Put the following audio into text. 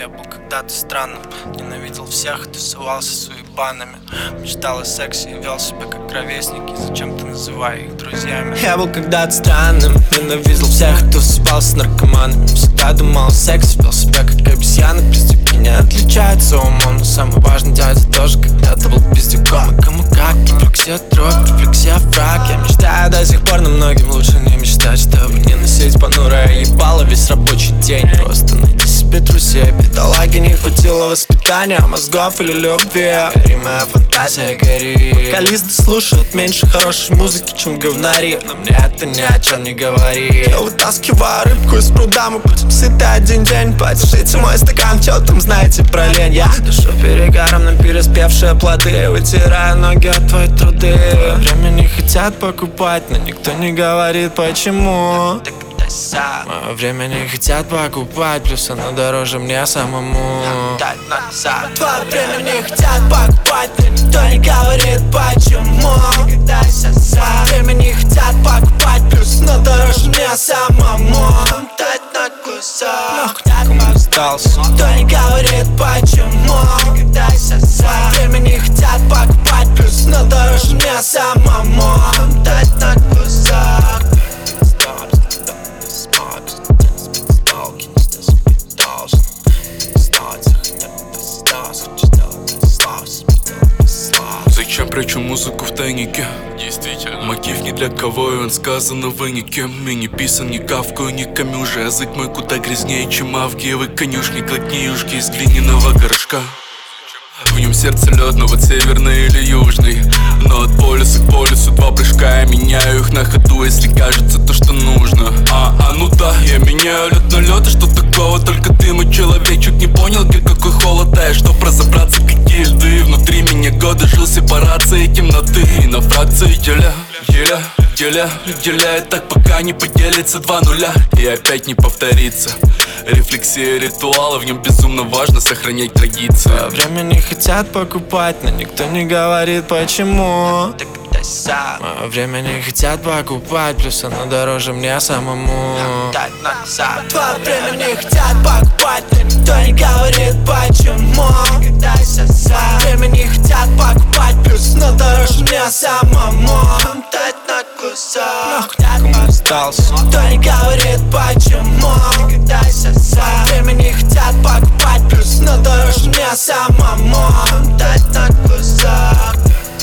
Я был когда-то странным, ненавидел всех, тусовался с уебанами. Мечтал о сексе и вел себя как ровесники, зачем-то называя их друзьями. Я был когда-то странным, ненавидел всех, тусовался с наркоманами. Всегда думал о сексе, вел себя как обезьяна. Пиздюки не отличаются умом, но самый важный дядя тоже когда-то был пиздюком. И кому как, рефлексия троп, рефлексия враг. Я мечтаю до сих пор, но многим лучше не мечтать, чтобы не носить понурое ебало весь рабочий день. Просто найди себе друзей, бедолаги, не хватило воспитания, мозгов или любви. Гори моя фантазия, гори. Вокалисты слушают меньше хорошей музыки, чем говнари, но мне это ни о чем не говорит. Я вытаскиваю рыбку из пруда, мы будем сыты один день. Подержите мой стакан, чё там знаете про лень? Я дышу перегаром на переспевшие плоды, вытираю ноги от твоей труды. Время не хотят покупать, но никто не говорит почему. Мое время не хотят покупать, плюс оно дороже мне самому. Твое время не хотят покупать, но никто не говорит почему. Мое время не хотят покупать, плюс оно дороже мне самому. Дать на кусок, кому остался, никто не говорит почему. Твое время не хотят покупать, плюс оно дороже мне самому. Дать на кусок. Зачем прячу музыку в тайнике? Действительно. Мотив ни для кого, и он сказан, увы, никем. И не писан, ни кавкою, ни камюже. Язык мой куда грязнее, чем авгиевы конюшни. Глотни юшки из глиняного горшка. В нем сердце лед, но вот северный или южный. Но от полюса к полюсу два прыжка, я меняю их на ходу, если кажется то, что нужно. Ну да, я меняю лед на лед, и что такого? Только ты, мой человечек, не понял, где какой холод. А я чтоб разобраться, какие льды внутри меня годы жил сепарацией темноты. И на фракции деляет так, пока не поделится два нуля. И опять не повторится. Рефлексия ритуала, в нем безумно важно сохранять традиции. Твое время не хотят покупать, но никто не говорит почему. Мое время не хотят покупать, плюс оно дороже мне самому. Твое время не хотят покупать, но никто не говорит почему. Твое время не хотят покупать, плюс оно дороже мне самому. Дать на кусок, кому остался, никто не говорит почему. Твое время не хотят покупать, плюс оно дороже мне самому. Дать на кусок.